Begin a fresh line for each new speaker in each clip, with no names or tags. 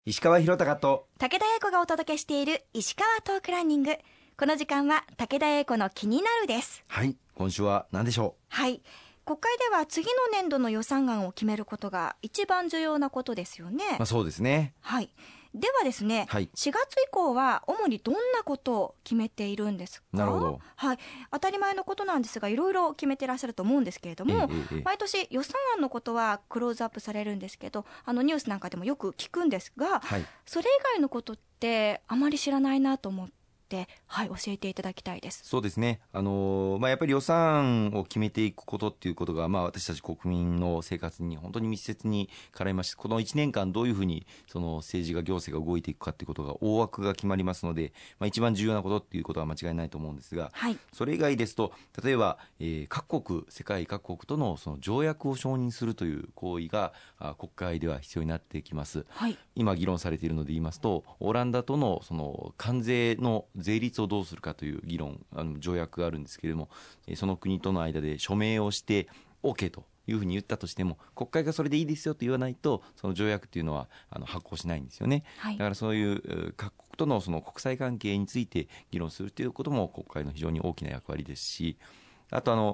石川博隆と
武田英子がお届けしている石川トークランニング。この時間は武田英子の気になるです。
はい、今週は何でしょ
はい、国会では次の年度の予算案を決めることが一番重要なことですよね。
そうですね。
はい、ではですね、
はい、
4月以降は主にどんなことを決めているんですか？
なるほど。
はい、当たり前のことなんですがいろいろ決めていらっしゃると思うんですけれども、毎年予算案のことはクローズアップされるんですけど、ニュースなんかでもよく聞くんですが、
はい、
それ以外のことってあまり知らないなと思って、はい、教えていただきたいです。
そうですね。やっぱり予算を決めていくことっていうことが、私たち国民の生活に本当に密接に絡みまして、この1年間どういうふうにその政治が行政が動いていくかっていうことが大枠が決まりますので、一番重要なことっていうことは間違いないと思うんですが、
はい、
それ以外ですと、例えば、世界各国とのその条約を承認するという行為が国会では必要になってきます。
はい、
今議論されているので言いますと、オランダとのその関税の税率をどうするかという議論、条約があるんですけれども、その国との間で署名をして OK というふうに言ったとしても、国会がそれでいいですよと言わないと、その条約というのは発効しないんですよね。
はい、
だからそういう各国とのその国際関係について議論するということも国会の非常に大きな役割ですし、あと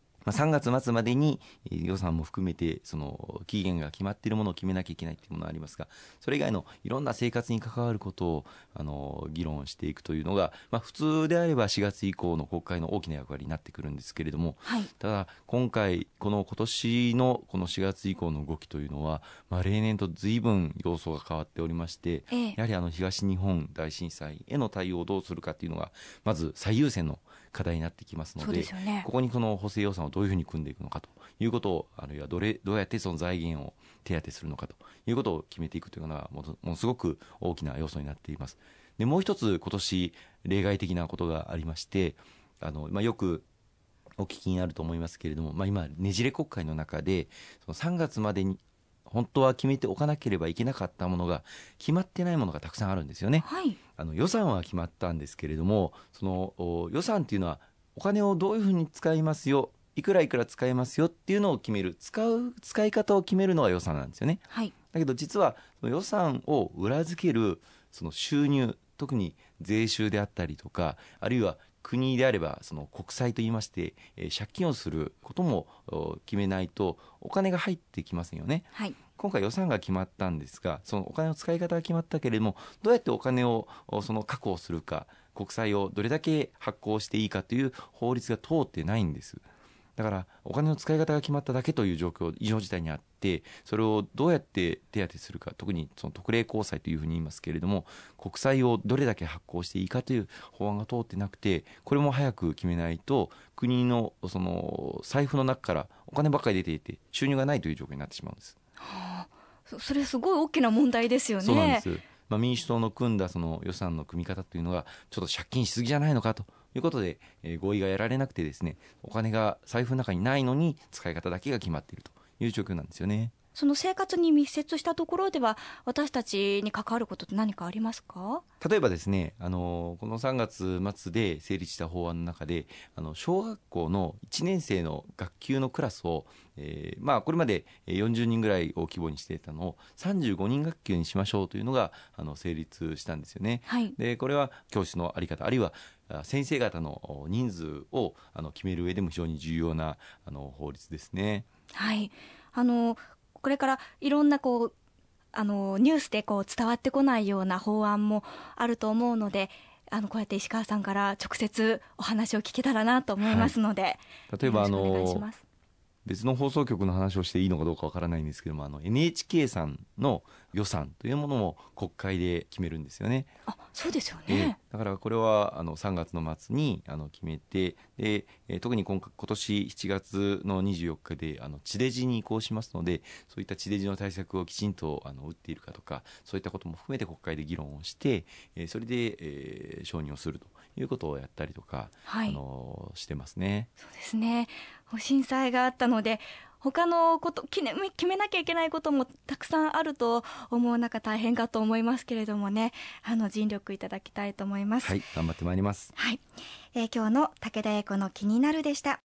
3月末までに予算も含めてその期限が決まっているものを決めなきゃいけないというものがありますが、それ以外のいろんな生活に関わることを議論していくというのが、普通であれば4月以降の国会の大きな役割になってくるんですけれども、
はい、
ただ今年のこの4月以降の動きというのは、例年と随分様相が変わっておりまして、やはり東日本大震災への対応をどうするかというのがまず最優先の課題になってきますの
そうですよね。
ここにこの補正予算をどういうふうに組んでいくのかということを、あるいはどうやってその財源を手当てするのかということを決めていくというのはものすごく大きな要素になっています。でもう一つ今年例外的なことがありまして、よくお聞きになると思いますけれども、今ねじれ国会の中でその3月までに本当は決めておかなければいけなかったものが決まってないものがたくさんあるんですよね。
はい、
予算は決まったんですけれども、その予算っていうのはお金をどういうふうに使いますよ、いくら使いますよっていうのを決める、使い方を決めるのが予算なんですよね。
はい、
だけど実はその予算を裏付けるその収入、特に税収であったりとか、あるいは国であればその国債といいまして、借金をすることも決めないとお金が入ってきませんよね。
はい、
今回予算が決まったんですが、そのお金の使い方が決まったけれども、どうやってお金をその確保するか、国債をどれだけ発行していいかという法律が通ってないんです。だからお金の使い方が決まっただけという状況、異常事態にあって、それをどうやって手当てするか、特にその特例公債というふうに言いますけれども、国債をどれだけ発行していいかという法案が通ってなくて、これも早く決めないと国のその財布の中からお金ばっかり出ていて収入がないという状況になってしまうんです。
それすごい大きな問題ですよね。
そうなんです。民主党の組んだその予算の組み方というのがちょっと借金しすぎじゃないのかということで、合意が得られなくてですね、お金が財布の中にないのに使い方だけが決まっているという状況なんですよね。
その生活に密接したところでは私たちに関わることって何かありますか？
例えばですね、この3月末で成立した法案の中で、小学校の1年生の学級のクラスを、これまで40人ぐらいを規模にしていたのを35人学級にしましょうというのが成立したんですよね。
はい、
でこれは教師の在り方、あるいは先生方の人数を決める上でも非常に重要な法律ですね。
はい、これからいろんなニュースで伝わってこないような法案もあると思うので、こうやって石川さんから直接お話を聞けたらなと思いますので、
はい、例えば
よろしくお願いします。
別の放送局の話をしていいのかどうかわからないんですけども、NHK さんの予算というものも国会で決めるんですよね。
そうですよね。
だからこれは3月の末に決めて、で特に今年7月の24日で地デジに移行しますので、そういった地デジの対策をきちんと打っているかとか、そういったことも含めて国会で議論をして、それで、承認をするということをやったりとか、
はい、
してますね。
そうですね。震災があったので他のこと決めなきゃいけないこともたくさんあると思う中、大変かと思いますけれどもね、尽力いただきたいと思います。
はい、頑張ってまいります。
はい、今日の武田英子の気になるでした。